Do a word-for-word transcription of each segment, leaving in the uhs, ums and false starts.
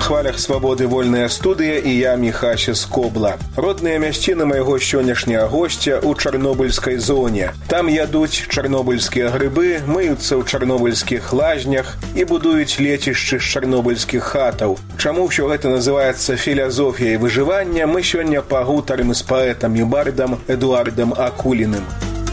хвалях свабоды вольная студыя і я Міхася Скобла. Родныя мясціны майго сённяшняга госця ў чарнобыльскай зоне. Там ядуць чарнобыльскія грыбы, мыюцца ў чарнобыльскіх лазнях і будуюць лецішчы з чарнобыльскіх хатаў. Чаму ўсё гэта называецца філасофіяй выжывання, мы сёння пагутарым з паэтам і бардам Эдуардам Акуліным.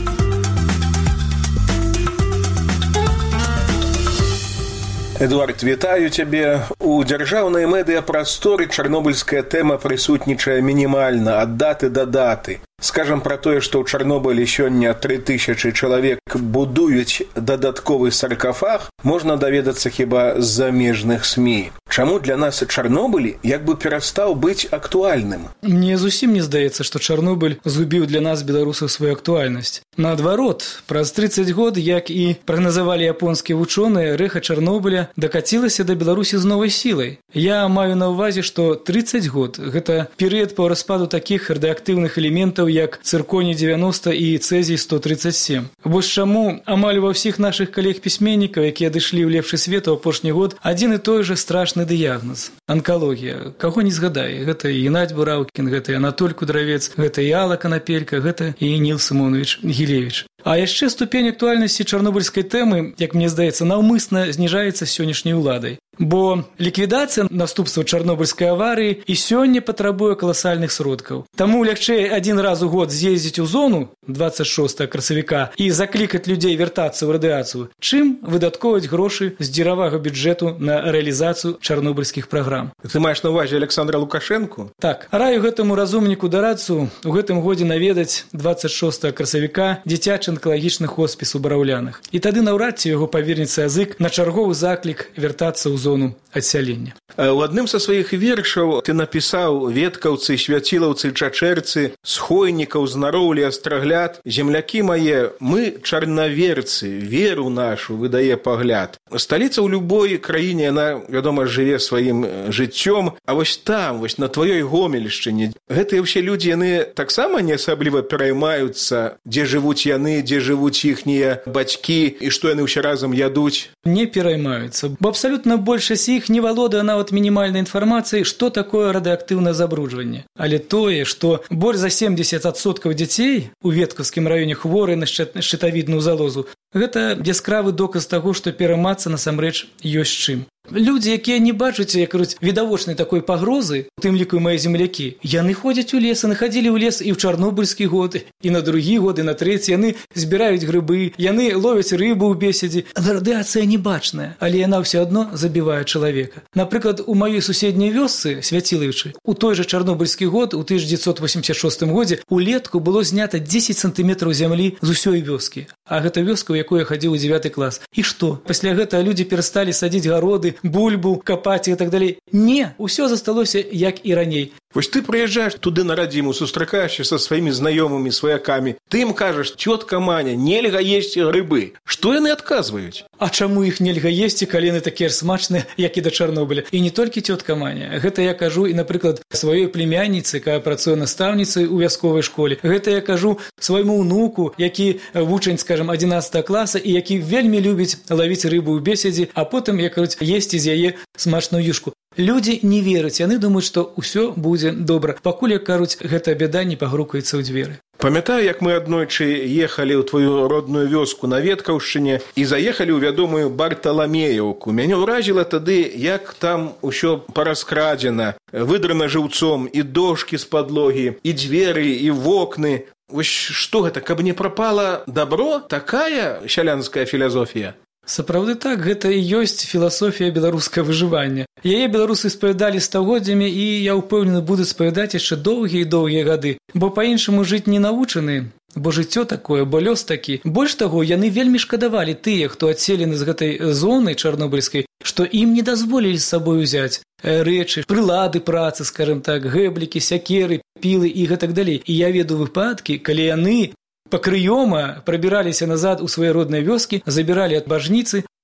Эдуард, вітаю цябе. У дзяржаўнай медыяпрасторы чарнобыльская тэма прысутнічае мінімальна ад даты да даты. Скажам пра тое, што ў Чарнобылі сёння тры тысячы чалавек будуюць дадатковы саркафаг, можна даведацца хіба з замежных СМІ. Чаму для нас Чарнобыль як бы перастаў быць актуальным? Мне зусім не здаецца, што Чарнобыль згубіў для нас, беларусаў, сваю актуальнасць. Наадварот, праз трыццаць год, як і прагназавалі японскія вучоныя, рэха Чарнобыля дакацілася да Беларусі з новай сілай. Я маю на ўвазе, што трыццаць год – гэта перыяд па распаду такіх радыеактыўных элементаў, як цырконій дзевяноста і цэзій сто трыццаць сем. Вось чаму амаль ва ўсіх нашых калег-пісьменнікаў, якія адышлі ў лепшы свет у апошні год, адзін і той жа страшны дыягназ – анкалогія. Каго не згадай, гэта і Геннадзь Бураўкін, гэта і Анатоль Кудравец, гэта і Алла Канапелька, гэта і Ніл Сымонович Гілевіч. А яшчэ ступень актуальнасці чарнобыльскай тэмы, як мне здаецца, наўмысна зніжаецца сённяшняй уладай. Бо ліквідацыя наступстваў чарнобыльскай аварыі і сёння патрабуе каласальных сродкаў. Таму лягчэй адзін раз у год з'ездзіць у зону дваццаць шостага красавіка і заклікаць людзей вяртацца ў радыяцыю, чым выдаткоўваць грошы з дзіравага бюджэту на рэалізацыю чарнобыльскіх праграм. Ты маеш на ўвазе Александра Лукашэнку? Так. Раю гэтаму разумніку дарадцу у гэтым годзе наведаць дваццаць шостага красавіка дзіцячы онкалагічны хоспіс у Бараўлянах. І тады наўрад ці яго павернецца язык на чарговы заклік вяртацца ў зону адсялення. У адным са сваіх вершаў ты напісаў: веткаўцы, свяцілаўцы, чачэрцы, схойнікаў, знароўлі, астрагляд, землякі мае, мы чарнаверцы, веру нашу выдае пагляд. Сталіца ў любой краіне, яна, вядома, жыве сваім жыццём, а вось там, вось на тваёй Гомельшчыне, гэтыя ўсе людзі, яны таксама не асабліва пераймаюцца, дзе жывуць яны, дзе жывуць іхнія бацькі і што яны ўсе разам ядуць? Не пераймаюцца, бо абсалютна большасць іх не валодае нават мінімальнай інфармацыяй, што такое радыеактыўнае забруджванне. Але тое, што больш за семдзесят адсоткаў дзяцей у Веткаўскім раёне хворыя на шчытавідную залозу, гэта яскравы доказ таго, што пераймацца насамрэч ёсць чым. Людзі, якія не бачаць, як кажуць, відавочнай такой пагрозы, у тым ліку і мае землякі, яны ходзяць у лес, яны хадзілі ў лес і ў чарнобыльскі год, і на другі год, і на трэці, яны збіраюць грыбы, яны ловяць рыбу ў беседзе. Радыяцыя не бачная, але яна ўсё адно забівае чалавека. Напрыклад, у маёй суседняй вёсцы, Свяцілаўчы, у той жа чарнобыльскі год, у тысяча дзевяцьсот восемьдесят шостым годзе, улетку было знята дзесяць сантыметраў зямлі з усёй вёскі. А гэта вёска, у якой я хадзіў у дзявяты клас. І што? Пасля гэтага людзі перасталі садзіць гароды, бульбу, капаць і так далей. Не, усё засталося як і раней. Вось ты прыязджаеш туды на радзіму, сустракаешся са сваімі знаёмымі, сваякамі. Ты ім кажаш: цётка Маня, нельга есці грыбы. Што яны адказваюць? А чаму іх нельга есці, калі яны такія ж смачныя, як і да Чарнобыля? І не толькі цётка Маня. Гэта я кажу і, напрыклад, сваёй племянніцы, якая працуе настаўніцай у вясковай школе. Гэта я кажу свайму ўнуку, які вучань, скажам, адзінаццатага класа і які вельмі любіць лавіць рыбу ў беседзе, а потым, як кажуць, есці з яе смачную юшку. Людзі не вераць, яны думаюць, што ўсё будзе добра. Пакуль, як кажуць, гэта бяда не пагрукаецца ў дзверы. Памятаю, як мы аднойчы ехалі ў тваю родную вёску на Веткаўшчыне і заехалі ў вядомую Барталамеяўку. Мяне ўразіла тады, як там усё параскрадзена, выдрана жыўцом, і дошкі з падлогі, і дзверы, і вокны. Вось што гэта, каб не прапала дабро? Такая сялянская філасофія? Сапраўды так, гэта і ёсць філасофія беларускага выжывання. Яе беларусы спавядалі стагоддзямі і, я ўпэўнены, будуць спавядаць яшчэ доўгія і доўгія гады, бо па-іншаму жыць не навучаны, бо жыццё такое, бо лёс такі. Больш таго, яны вельмі шкадавалі тыя, хто адселены з гэтай зоны чарнобыльскай, што ім не дазволілі з сабой узяць рэчы, прылады працы, скажем так, гэблікі, сякеры, пілы і гэтак далей. І я ведаю выпадкі, калі яны пакрыёма прабіраліся назад у свае родныя вёскі, забіралі ад бажніцы,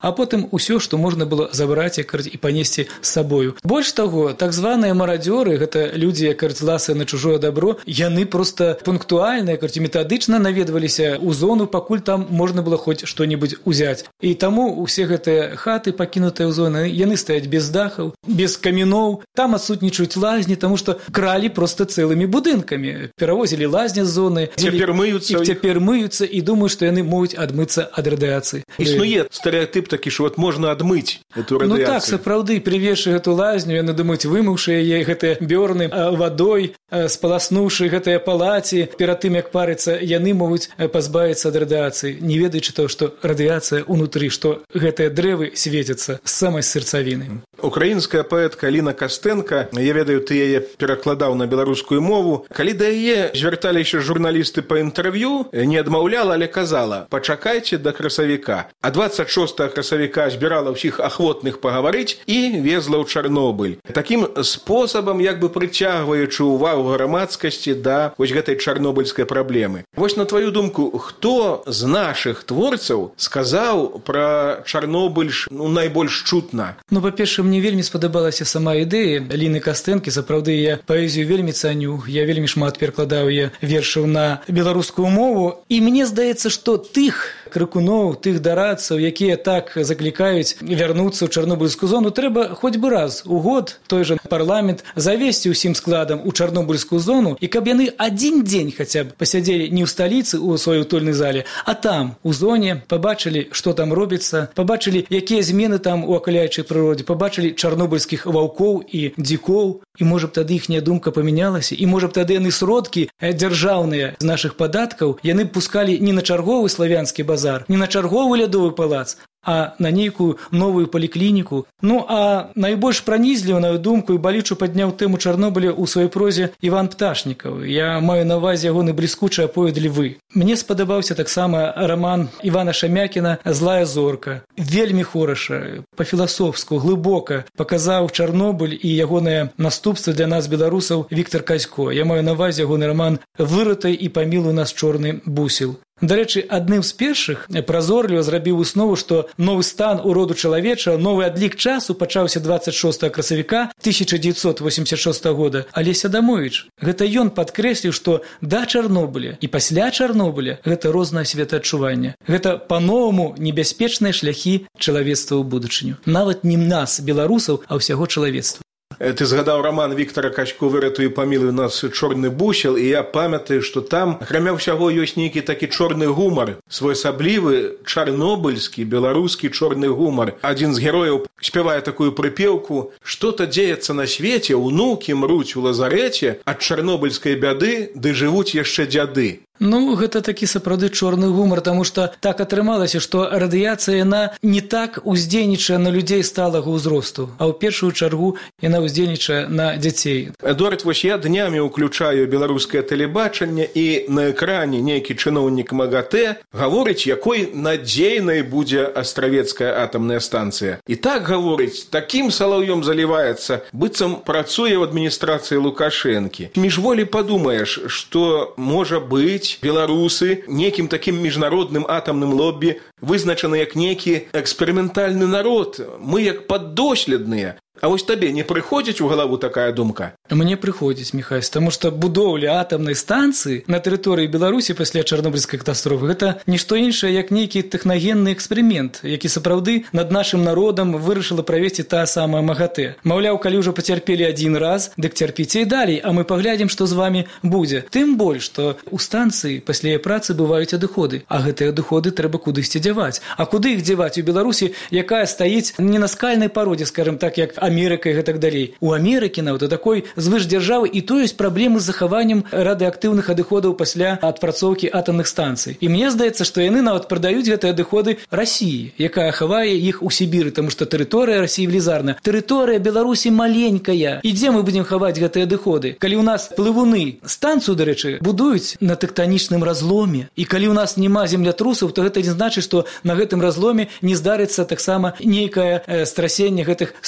а потым усё, што можна было забраць і панесці з сабою. Больш таго, так званыя марадзёры, гэта людзі, як ласы на чужое дабро, яны проста пунктуальна, як метадычна наведваліся ў зону, пакуль там можна было хоць што-небудзь узяць. І таму усе гэтыя хаты, пакінутыя ў зоны, яны стаяць без дахаў, без каміноў, там адсутнічаюць лазні, таму што кралі проста цэлымі будынкамі. Перавозілі лазні з зоны, цяпер мыюцца, і цяпер мыюцца і думаю, што яны могуць адмыцца ад радыяцыі. Існуе стэрэатып такі, што от можна адмыць эту радыяцыю. Ну так, сапраўды, прывезшы гэту лазню, яны думаюць, вымыўшы яе гэтыя бёрны вадой, спаласнуўшы гэтыя палаці, перад тым, як парыцца, яны могуць пазбавіцца ад радыяцыі, не ведаючы того, што радыяцыя ўнутры, што гэтыя дрэвы свецяцца з самай сэрцавіны. Украінская паэтка Ліна Кастенка, я ведаю, ты яе перакладаў на беларускую мову, калі да яе звярталіся журналісты па інтэрв'ю, не адмаўляла, але казала: пачакайце да красавіка. А дваццаць шостага красавіка збірала ўсіх ахвотных пагаварыць і везла ў Чарнобыль. Такім спосабам, як бы прыцягваючы ўвагу грамадскасці да вось гэтай чарнобыльскай праблемы. Вось на тваю думку, хто з нашых творцаў сказаў пра Чарнобыль ну, найбольш чутна? Ну, па-першае, мне вельмі спадабалася сама ідэя Ліны Кастэнкі. Сапраўды, я паэзію вельмі цаню, я вельмі шмат перакладаў я вершаў на беларускую мову. І мне здаецца, што тых крыкуноў, тых дарадцаў, якія так заклікаюць вярнуцца ў чарнобыльскую зону, трэба хоць бы раз у год той жа парламент завесці ўсім складам у чарнобыльскую зону, і каб яны адзін дзень хаця б пасядзелі не ў сталіцы у сваёй утульнай зале, а там, у зоне, пабачылі, што там робіцца, пабачылі, якія змены там у акаляючай прыродзе, пабачылі чарнобыльскіх ваўкоў і дзікоў, і можа б тады іхняя думка памянялася, і можа б тады яны сродкі дзяржаўныя з нашых падаткаў яны пускалі не на чарговы славянскі базар, не на чарговы лядовы палац, а на нейкую новую паліклініку. Ну, а найбольш пранізлівую думку і балючу падняў тэму Чарнобыля ў сваёй прозе Іван Пташнікаў. Я маю на ўвазе ягоны бліскучы аповед «Львы». Мне спадабаўся таксама раман Івана Шамякіна «Злая зорка». Вельмі хораша, па-філасофску, глыбока паказаў Чарнобыль і ягонае наступства для нас, беларусаў, Віктар Казько. Я маю на ўвазе ягоны раман «Выратай і памілуй нас чорны бусел». Дарэчы, адным з першых празорліва зрабіў выснову, што новы стан у роду чалавеча, новы адлік часу пачаўся дваццаць шостага красавіка тысяча дзевяцьсот восемьдесят шостага года. Алесь Адамовіч, гэта ён падкрэсліў, што да Чарнобыля і пасля Чарнобыля гэта рознае светаадчуванне. Гэта па-новаму небяспечныя шляхі чалавецтва ў будучыню. Нават не нас, беларусаў, а ўсяго чалавецтва. Ты згадаў раман Віктара Казько «Выратуй і памілуй нас чорны бусел», і я памятаю, што там, акрамя ўсяго, ёсць нейкі такі чорны гумар, своеасаблівы чарнобыльскі, беларускі чорны гумар. Адзін з герояў спявае такую прыпеўку: «Што-то дзеецца на свеце, унукі мруць у лазарэце, ад чарнобыльскай бяды ды жывуць яшчэ дзяды». Ну, гэта такі сапраўды чорны гумар, таму што так атрымалася, што радыяцыя, яна не так уздзейнічае на людзей сталага ўзросту, а ў першую чаргу яна уздзейнічае на дзяцей. Эдуард, вось я днямі ўключаю беларускае тэлебачанне, і на экране нейкі чыноўнік МАГАТЭ гаворыць, якой надзейнай будзе астравецкая атамная станцыя. І так гаворыць, такім салаўём заліваецца, быццам працуе ў адміністрацыі Лукашэнкі. Міжволі падумаеш, што можа быць беларусы некім такім міжнародным атамным лоббі вызначаны як нейкі эксперыментальны народ, мы як паддоследныя. А вось табе не прыходзіць у галаву такая думка? Мне прыходзіць, Міхась, таму што будоўля атамнай станцыі на тэрыторыі Беларусі пасля чарнобыльскай катастрофы гэта нішто іншае, як нейкі тэхнагенны эксперымент, які сапраўды над нашым народам вырашыла правесці тая самая МАГАТЭ. Маўляў, калі ўжо пацярпелі адзін раз, дык цярпіце і далей, а мы паглядзім, што з вамі будзе. Тым больш, што ў станцыі пасля яе працы бываюць адыходы, а гэтыя адыходы трэба кудысьці дзяваць. А куды іх дзяваць у Беларусі, якая стаіць не на скальнай пародзе, скажем так, як Амерыка і гэтак далей. У Амерыкі нават у такой звышдзяржавы і то ёсць праблемы з захаваннем радыеактыўных адыходаў пасля адпрацоўкі атамных станцый. І мне здаецца, што яны нават прадаюць гэтыя адыходы Расіі, якая хавае іх у Сібіры, таму што тэрыторыя Расіі велізарная. Тэрыторыя Беларусі маленькая. І дзе мы будзем хаваць гэтыя адыходы? Калі ў нас плывуны станцыю, дарэчы, будуюць на тэктанічным разломе, і калі ў нас няма землятрусаў, то гэта не значыць, што на гэтым разломе не здарыцца таксама нейкае страсенне гэтых слаёў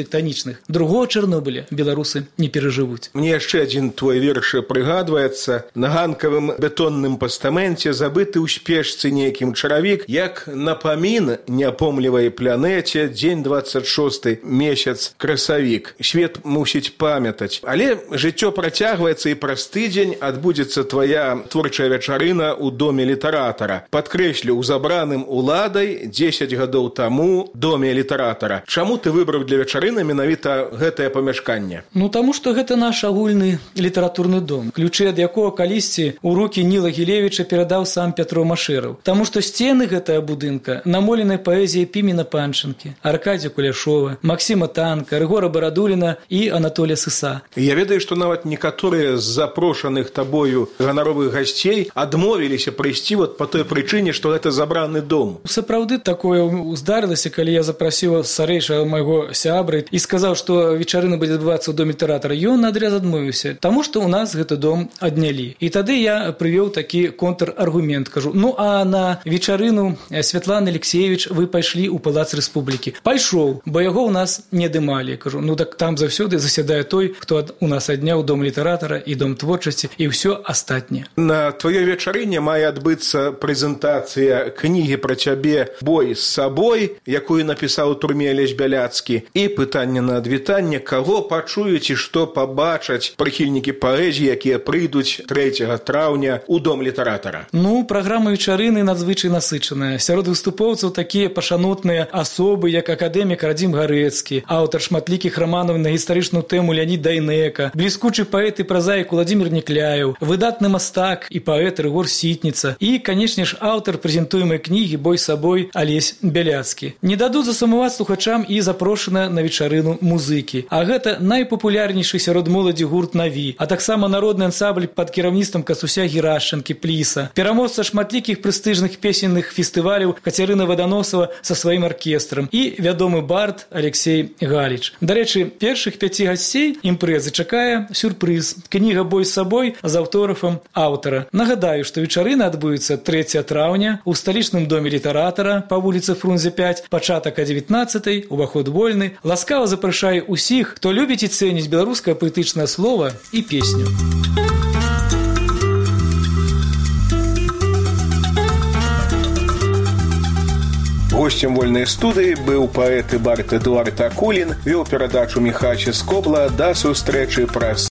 тэктанічных. Другого Чарнобыля беларусы не перажывуць. Мне яшчэ адзін твой верш прыгадваецца. На ганкавым бетонным пастаменце забыты ў спешцы нейкім чаравік, як напамін неапомлівай планеце дзень двадцать шосты месяц красавік. Свет мусіць памятаць. Але жыццё працягваецца, і праз тыдзень адбудзецца твая творчая вечарына ў доме літаратара. Падкрэслю, у забраным уладай дзесяць гадоў таму доме літаратара. Чаму ты выбраў для вечарыны менавіта гэтае памяшканне? Ну, таму што гэта наш агульны літаратурны дом, ключы ад якога калісьці ў рукі Ніла Гілевіча перадаў сам Пятро Машэраў. Таму што сцены гэтага будынка намолены паэзіяй Пімена Панчынкі, Аркадзія Куляшова, Максіма Танка, Рыгора Барадуліна і Анатолія Сыса. Я ведаю, што нават некаторыя з запрошаных табою ганаровых гасцей адмовіліся прыйсці вот по той прычыне, што гэта забраны дом. Сапраўды такое здарылася, калі я запрасіў старэйшага майго сябры і сказаў, што вечарына будзе адбывацца ў доме літаратара. Ён адрэз адмовіўся, таму што ў нас гэты дом аднялі. І тады я прывёў такі контраргумент, кажу: ну а на вечарыну Святланы Алексеевич вы пайшлі ў Палац Рэспублікі. Пайшоў, бо яго ў нас не дымалі. Кажу: ну так там заўсёды засядае той, хто у нас адняў дом літаратара і дом творчасці і ўсё астатняе. На тваёй вечарыне мае адбыцца прэзентацыя кнігі пра цябе «Бой з сабой», якую напісаў у турме Алесь Бяляцкі, і пытанне на адвітанне, каго пачуюць і што пабачаць прыхільнікі паэзіі, якія прыйдуць трэцяга траўня ў дом літаратара. Ну, праграма вечарыны надзвычай насычаная. Сярод выступоўцаў такія пашанотныя асобы, як акадэмік Радзім Гарэцкі, аўтар шматлікіх раманаў на гістарычную тэму Леонід Дайнека, бліскучы паэт і празаік Уладзімір Некляеў, выдатны мастак і паэт Рыгор Сітніца і, канечне ж, аўтар прэзентуемай кнігі «Бой з сабой» Алесь Бяляцкі. Не дадуць засумаваць слухачам і запрошаныя на вечарыну музыкі. А гэта найпапулярнейшы сярод моладзі гурт «Наві», а таксама народны ансамбль пад кіраўніцтвам Касуся Герашчанкі «Пліса», пераможца шматлікіх прэстыжных песенных фестываляў Кацярына Ваданосава са сваім аркестрам і вядомы бард Алексей Галіч. Дарэчы, першых пяці гасцей імпрэзы чакае сюрпрыз – кніга «Бой з сабой» з аўтографам аўтара. Нагадаю, што вечарына адбудзецца трэцяга траўня ў сталічным доме літаратара па вуліцы Фрунзе пяць, пачатак о дзевятнаццатай, уваход вольны. Ласкава запрашаю усіх, хто любіць і цэніць беларускае паэтычнае слова і песню. Гостем вольнай студыі быў паэт і бард Эдуард Акулін, вёў перадачу Міхась Скобла. Да сустрэчы праз